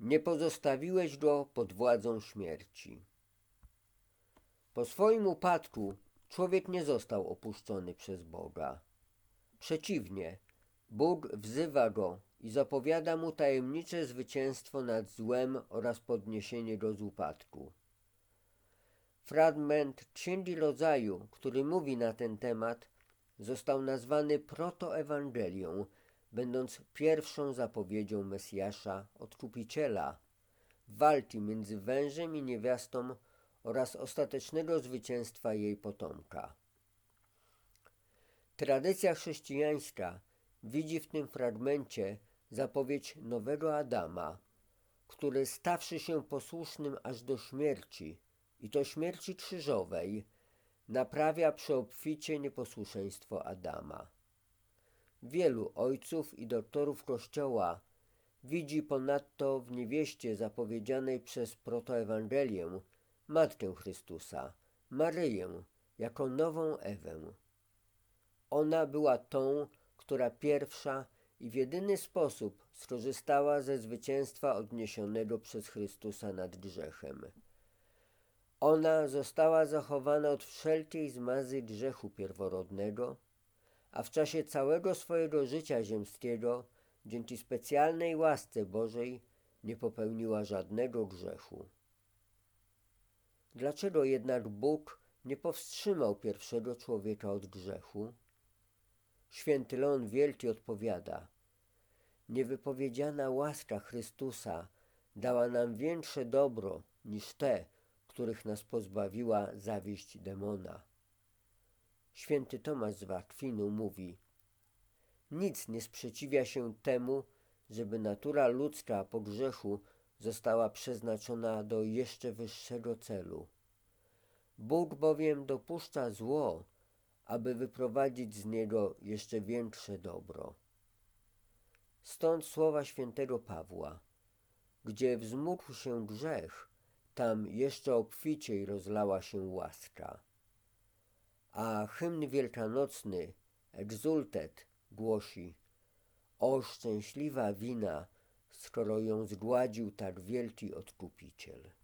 Nie pozostawiłeś go pod władzą śmierci. Po swoim upadku człowiek nie został opuszczony przez Boga. Przeciwnie, Bóg wzywa go i zapowiada mu tajemnicze zwycięstwo nad złem oraz podniesienie go z upadku. Fragment Księgi Rodzaju, który mówi na ten temat, został nazwany protoewangelią, będąc pierwszą zapowiedzią Mesjasza, Odkupiciela, walki między wężem i niewiastą oraz ostatecznego zwycięstwa jej potomka. Tradycja chrześcijańska widzi w tym fragmencie zapowiedź nowego Adama, który stawszy się posłusznym aż do śmierci, i to śmierci krzyżowej, naprawia przeobficie nieposłuszeństwo Adama. Wielu ojców i doktorów Kościoła widzi ponadto w niewieście zapowiedzianej przez protoewangelię Matkę Chrystusa, Maryję, jako nową Ewę. Ona była tą, która pierwsza i w jedyny sposób skorzystała ze zwycięstwa odniesionego przez Chrystusa nad grzechem. Ona została zachowana od wszelkiej zmazy grzechu pierworodnego, a w czasie całego swojego życia ziemskiego, dzięki specjalnej łasce Bożej, nie popełniła żadnego grzechu. Dlaczego jednak Bóg nie powstrzymał pierwszego człowieka od grzechu? Święty Leon Wielki odpowiada: niewypowiedziana łaska Chrystusa dała nam większe dobro niż te, których nas pozbawiła zawiść demona. Święty Tomasz z Akwinu mówi: nic nie sprzeciwia się temu, żeby natura ludzka po grzechu została przeznaczona do jeszcze wyższego celu. Bóg bowiem dopuszcza zło, aby wyprowadzić z niego jeszcze większe dobro. Stąd słowa świętego Pawła: gdzie wzmógł się grzech, tam jeszcze obficiej rozlała się łaska. A hymn wielkanocny Exultet głosi: o szczęśliwa wina, skoro ją zgładził tak wielki Odkupiciel.